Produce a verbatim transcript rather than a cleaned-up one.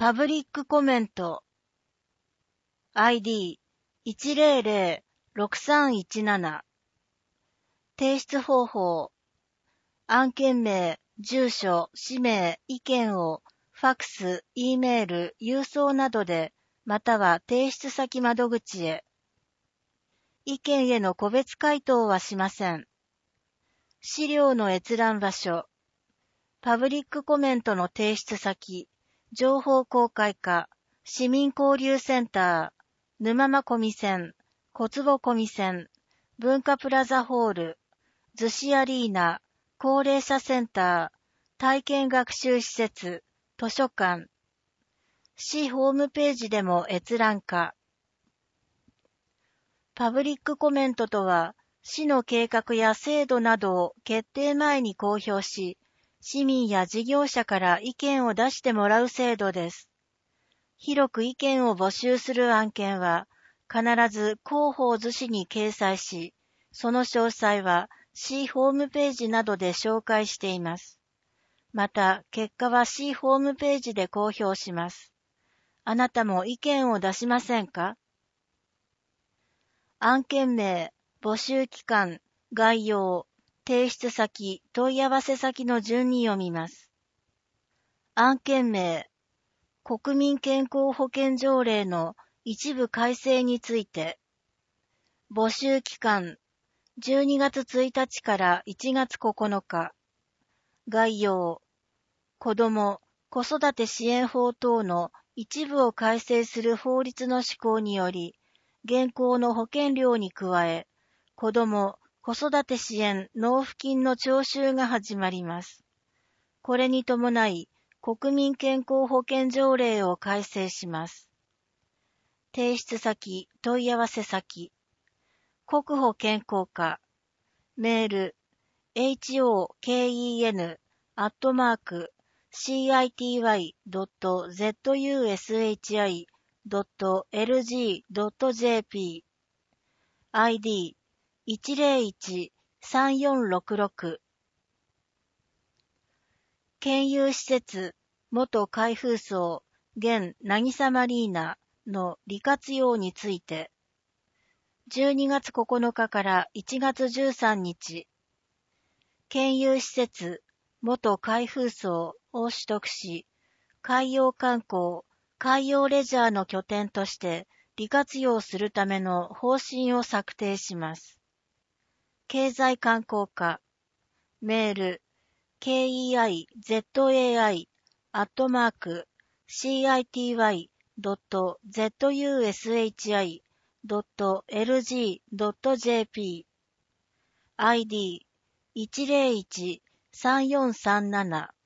パブリックコメント アイディーいちゼロゼロろくさんいちなな 提出方法案件名、住所、氏名、意見をファクス、Eメール、郵送などでまたは提出先窓口へ。意見への個別回答はしません。資料の閲覧場所パブリックコメントの提出先情報公開課市民交流センター沼間小見線小坪小見線文化プラザホール逗子アリーナ高齢者センター体験学習施設図書館市ホームページでも閲覧可。パブリックコメントとは市の計画や制度などを決定前に公表し市民や事業者から意見を出してもらう制度です。広く意見を募集する案件は必ず広報図紙に掲載し、その詳細は市ホームページなどで紹介しています。また、結果は市ホームページで公表します。あなたも意見を出しませんか？案件名、募集期間、概要、提出先、問い合わせ先の順に読みます。案件名、国民健康保険条例の一部改正について。募集期間、じゅうにがつついたちからいちがつここのか。概要、子ども・子育て支援法等の一部を改正する法律の施行により、現行の保険料に加え、子ども・子育て支援納付金の徴収が始まります。これに伴い、国民健康保険条例を改正します。提出先、問い合わせ先、国保健康課、メール、ホケン アットマーク シーアイティーワイ ドット ゼット ユー エス エイチ アイ ドット エル ジー ドット ジェー ピー アイディーいちゼロいち さんよんろくろく 県有施設元開封層現渚マリーナの利活用についてじゅうにがつここのかからいちがつじゅうさんにち県有施設元開封層を取得し海洋観光海洋レジャーの拠点として利活用するための方針を策定します。経済観光課メール ケーイーアイゼットエーアイ アットマーク シーアイティーワイ ドット ゼット ユー エス エイチ アイ ドット エル ジー ドット ジェー ピー アイディーいちゼロいち さんよんさんなな